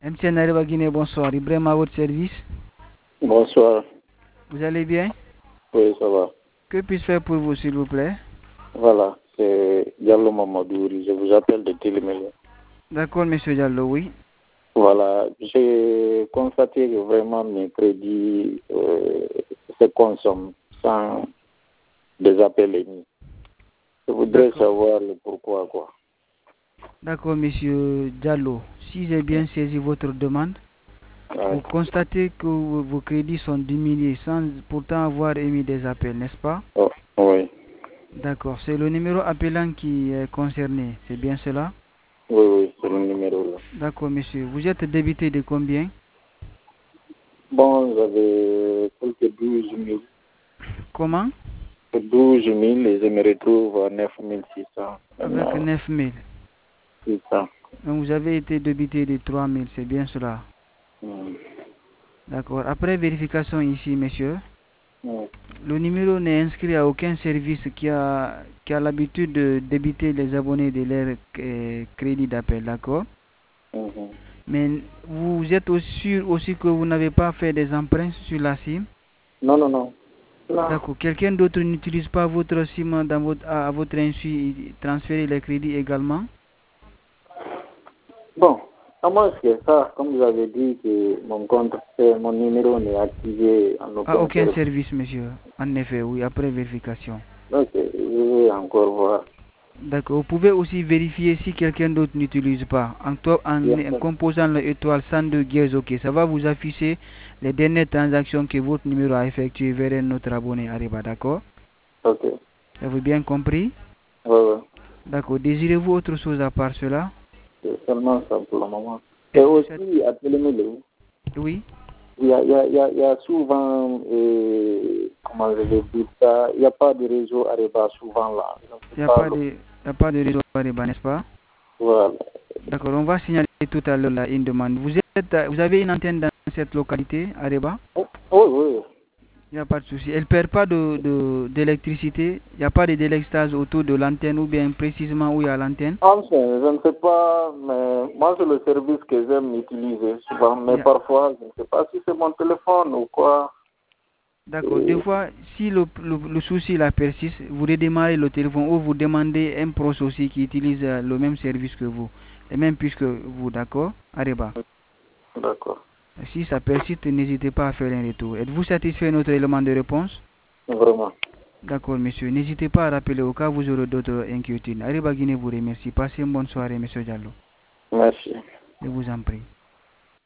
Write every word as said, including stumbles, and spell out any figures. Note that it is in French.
M T N Areba Guinée, bonsoir. Ibrahim à votre service. Bonsoir. Vous allez bien? Oui, ça va. Que puis-je faire pour vous, s'il vous plaît? Voilà, c'est Diallo Mamadouri. Je vous appelle de Télémélé. D'accord, monsieur Diallo, oui. Voilà, j'ai constaté que vraiment mes crédits euh, se consomment sans des appels émis. Je voudrais savoir le pourquoi, quoi. D'accord, monsieur Diallo. Si j'ai bien saisi votre demande, Ouais. vous constatez que vos crédits sont diminués sans pourtant avoir émis des appels, n'est-ce pas? Oh, oui. D'accord, c'est le numéro appelant qui est concerné, c'est bien cela? Oui, oui, c'est le numéro là. D'accord, monsieur. Vous êtes débité de combien? Bon, j'avais quelques douze mille. Comment? douze mille et je me retrouve à neuf mille six cents. Avec neuf mille. six cents. Donc vous avez été débité de trois mille, c'est bien cela? Mm. D'accord. Après vérification ici, monsieur, Mm. le numéro n'est inscrit à aucun service qui a, qui a l'habitude de débiter les abonnés de leur euh, crédit d'appel, d'accord? Mm-hmm. Mais vous êtes aussi sûr aussi que vous n'avez pas fait des emprunts sur la SIM? Non, non, non. non. D'accord. Quelqu'un d'autre n'utilise pas votre SIM dans votre, à, à votre insu et transférer les crédits également? Bon, à moins que ça, comme vous avez dit que mon compte, mon numéro n'est activé en aucun, À aucun service. service, monsieur. En effet, oui, après vérification. Ok, je vais encore voir. D'accord. Vous pouvez aussi vérifier si quelqu'un d'autre n'utilise pas. En, en, en composant l'étoile cent deux dièse, ok, ça va vous afficher les dernières transactions que votre numéro a effectuées vers notre abonné Areba, d'accord? Ok. Avez-vous bien compris? Oui, oui. D'accord. Désirez-vous autre chose à part cela? C'est seulement ça pour le moment. Et aussi, à Télémélé, oui. Il y a, il y a, il y a souvent, euh, comment je vais dire ça, il n'y a pas de réseau Areba souvent là. Il n'y a, pas de, a pas de réseau Areba, n'est-ce pas? Voilà. D'accord, on va signaler tout à l'heure une demande. Vous, êtes, vous avez une antenne dans cette localité, Areba? Oui, oui. Il n'y a pas de souci. Elle ne perd pas d'électricité. De, de, il n'y a pas de délestage autour de l'antenne ou bien précisément où il y a l'antenne? Enfin, je ne sais pas, mais moi c'est le service que j'aime utiliser souvent. Mais yeah. Parfois, je ne sais pas si c'est mon téléphone ou quoi. D'accord. Et... Des fois, si le, le, le souci la persiste, vous redémarrez le téléphone ou vous demandez un pros aussi qui utilise le même service que vous, les mêmes puces que vous, d'accord? Areba. D'accord. Si ça persiste, n'hésitez pas à faire un retour. Êtes-vous satisfait de notre élément de réponse? Vraiment. D'accord, monsieur. N'hésitez pas à rappeler au cas où vous aurez d'autres inquiétudes. Areba Guinée vous remercie. Passez une bonne soirée, monsieur Diallo. Merci. Je vous en prie.